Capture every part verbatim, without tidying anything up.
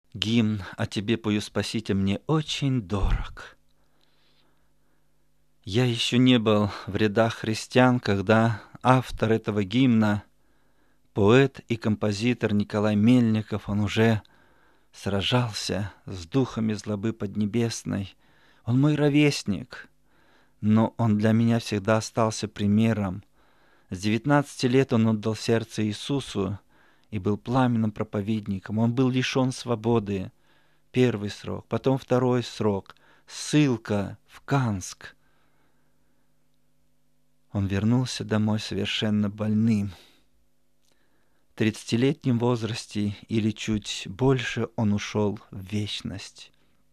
Гимн «О тебе пою, Спаситель» мне очень дорог. Я еще не был в рядах христиан, когда автор этого гимна, поэт и композитор Николай Мельников, он уже сражался с духами злобы поднебесной. Он мой ровесник, но он для меня всегда остался примером. С девятнадцати лет он отдал сердце Иисусу и был пламенным проповедником. Он был лишен свободы. Первый срок, потом второй срок, ссылка в Канск. Он вернулся домой совершенно больным. В тридцатилетнем возрасте или чуть больше он ушел в вечность.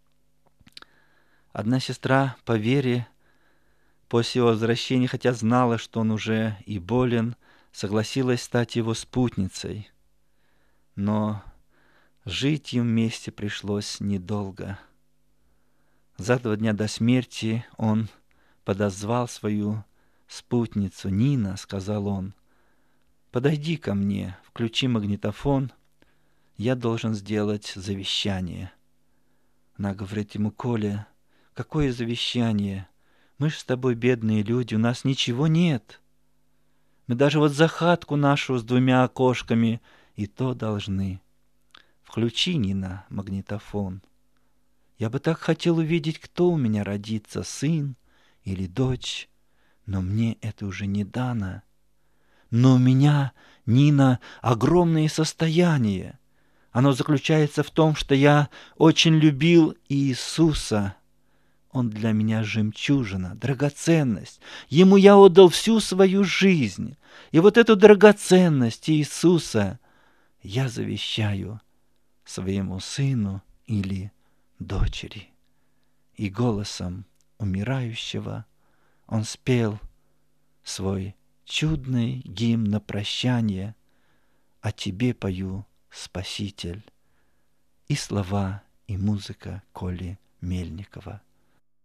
Одна сестра по вере после его возвращения, хотя знала, что он уже и болен, согласилась стать его спутницей. Но жить им вместе пришлось недолго. За два дня до смерти он подозвал свою спутницу. «Нина», — сказал он, — «подойди ко мне, включи магнитофон, я должен сделать завещание». Она говорит ему: «Коля, какое завещание? Мы ж с тобой бедные люди, у нас ничего нет. Мы даже вот за хатку нашу с двумя окошками и то должны. Включи, Нина, магнитофон. Я бы так хотел увидеть, кто у меня родится, сын или дочь, но мне это уже не дано. Но у меня, Нина, огромное состояние. Оно заключается в том, что я очень любил Иисуса. Он для меня жемчужина, драгоценность. Ему я отдал всю свою жизнь. И вот эту драгоценность Иисуса я завещаю своему сыну или дочери». И голосом умирающего он спел свой чудный гимн на прощание: «О тебе пою, Спаситель». И слова, и музыка Коли Мельникова.